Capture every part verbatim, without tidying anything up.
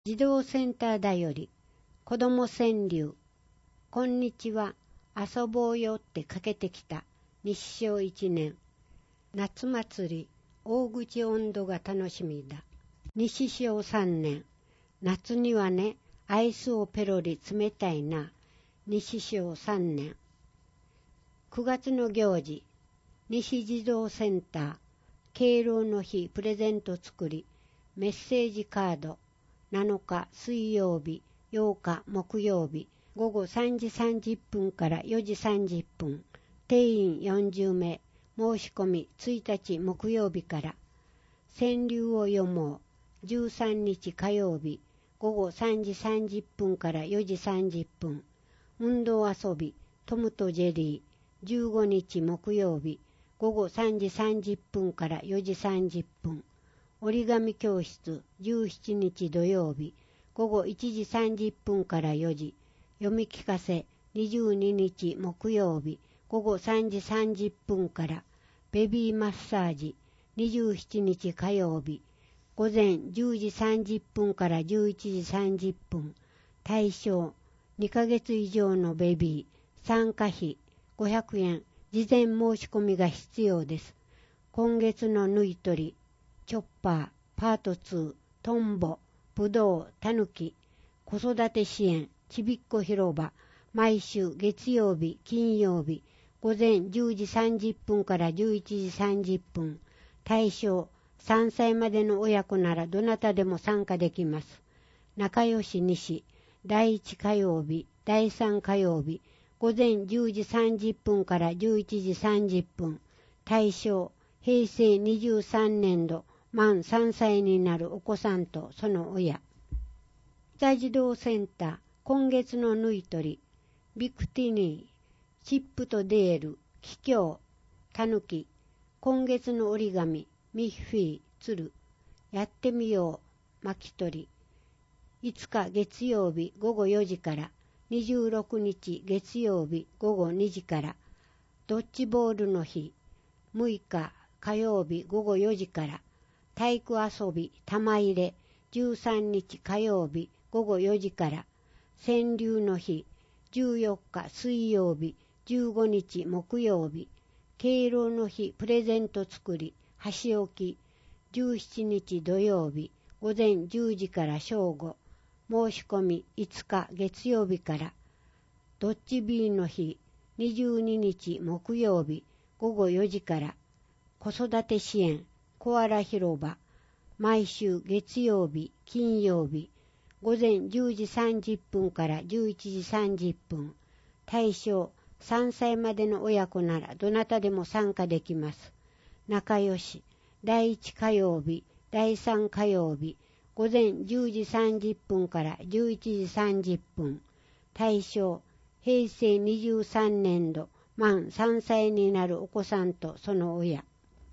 児童センターだより子ども川柳。こんにちは、遊ぼうよってかけてきた日照一年。夏祭り大口温度が楽しみだ。西小三年。夏にはね、アイスをペロリ冷たいな。西小三年。くがつの行事、西児童センター敬老の日プレゼント作り、メッセージカード。なのか水曜日、ようか木曜日、ごごさんじさんじゅっぷんからよじさんじゅっぷん、定員よんじゅうめい、申し込みついたち木曜日から。川柳を読もう、じゅうさんにち火曜日、ごごさんじさんじゅっぷんからよじさんじゅっぷん、運動遊びトムとジェリー、じゅうごにち木曜日、ごごさんじさんじゅっぷんからよじさんじゅっぷん、折り紙教室じゅうしちにち土曜日、ごごいちじさんじゅっぷんからよじ、読み聞かせにじゅうににち木曜日、ごごさんじさんじゅっぷんから、ベビーマッサージにじゅうしちにち火曜日、午前じゅうじさんじゅっぷんからじゅういちじさんじゅっぷん、対象にかげつ以上のベビー、参加費ごひゃくえん、事前申し込みが必要です。今月の縫い取り、チョッパー、パートツー、トンボ、ブドウ、タヌキ、子育て支援、ちびっこ広場、毎週月曜日、金曜日、午前じゅうじさんじゅっぷんからじゅういちじさんじゅっぷん、対象、さんさいまでの親子ならどなたでも参加できます。仲良し西、だいいち火曜日、だいさん火曜日、午前じゅうじさんじゅっぷんからじゅういちじさんじゅっぷん、対象、へいせいにじゅうさんねんど、満さんさいになるお子さんとその親。北児童センター、今月の縫い取り、ビクティニー、チップとデール、キキョウ、タヌキ、今月の折り紙、ミッフィー、ツル、やってみよう、巻き取り、いつか月曜日ごごよじから、にじゅうろくにち月曜日ごごにじから、ドッジボールの日、むいか火曜日ごごよじから、体育遊び玉入れじゅうさんにち火曜日ごごよじから、川柳の日じゅうよっか水曜日じゅうごにち木曜日、敬老の日プレゼント作り箸置きじゅうしちにち土曜日午前じゅうじから正午、申し込みいつか月曜日から。ドッジビーの日にじゅうににち木曜日ごごよじから、子育て支援コアラ広場、毎週月曜日、金曜日、午前じゅうじさんじゅっぷんからじゅういちじさんじゅっぷん、対象さんさいまでの親子ならどなたでも参加できます。仲良し、だいいち火曜日、だいさん火曜日、午前じゅうじさんじゅっぷんからじゅういちじさんじゅっぷん、対象へいせいにじゅうさんねんど、満さんさいになるお子さんとその親。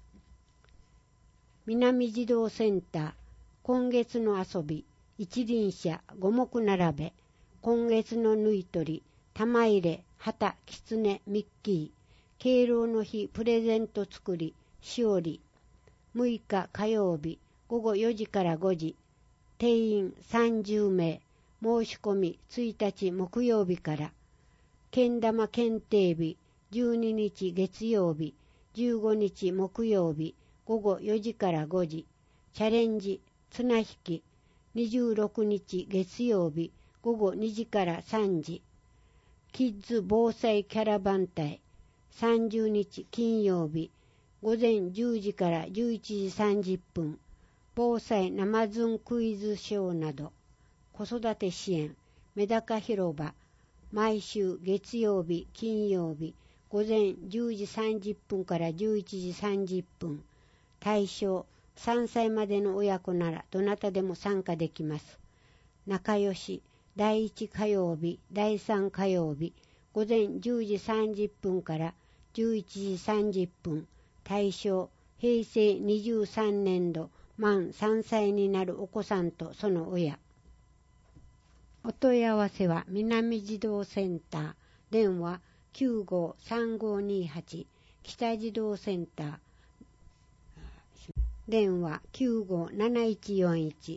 南児童センター、今月の遊び、一輪車、五目並べ、今月の縫い取り、玉入れ、旗、狐、ミッキー、敬老の日プレゼント作り、しおり、むいか火曜日、ごごよじからごじ、定員さんじゅうめい、申し込みついたち木曜日から、けん玉検定日、じゅうににち月曜日、じゅうごにち木曜日、ごごよじからごじ、チャレンジ、綱引き、にじゅうろくにち月曜日、ごごにじからさんじ、キッズ防災キャラバン隊、さんじゅうにち金曜日、午前じゅうじからじゅういちじさんじゅっぷん、防災生ズンクイズショーなど、子育て支援、メダカ広場、毎週月曜日、金曜日、午前じゅうじさんじゅっぷんからじゅういちじさんじゅっぷん、対象さんさいまでの親子ならどなたでも参加できます。仲良し、だいいち火曜日、だいさん火曜日、午前じゅうじさんじゅっぷんからじゅういちじさんじゅっぷん、対象へいせいにじゅうさんねんど、満さんさいになるお子さんとその親。お問い合わせは南児童センター、電話 きゅうごーさんごーにーはち、北児童センター、電話 きゅうごーなないちよんいち、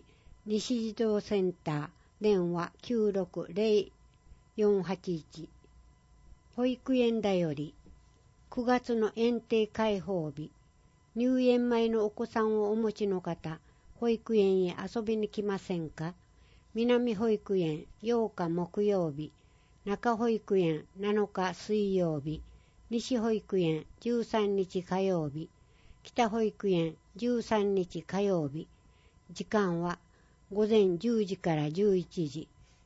西児童センター電話 きゅうろくゼロよんはちいち。保育園だよりくがつの園庭開放日、入園前のお子さんをお持ちの方、保育園へ遊びに来ませんか？南保育園ようか木曜日、中保育園なのか水曜日、西保育園じゅうさんにち火曜日、北保育園じゅうさんにち火曜日。時間はごぜんじゅうじからじゅういちじ。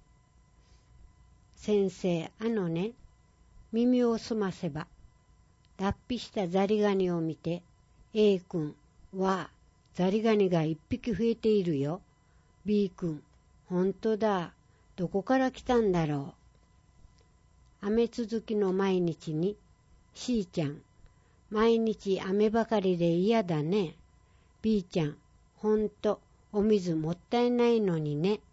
先生、あのね、耳をすませば、脱皮したザリガニを見て、A 君はザリガニが一匹増えているよ。B 君、ほんとだ。どこから来たんだろう。雨続きの毎日に C ちゃん、毎日雨ばかりで嫌だね。B ちゃん、ほんとお水もったいないのにね。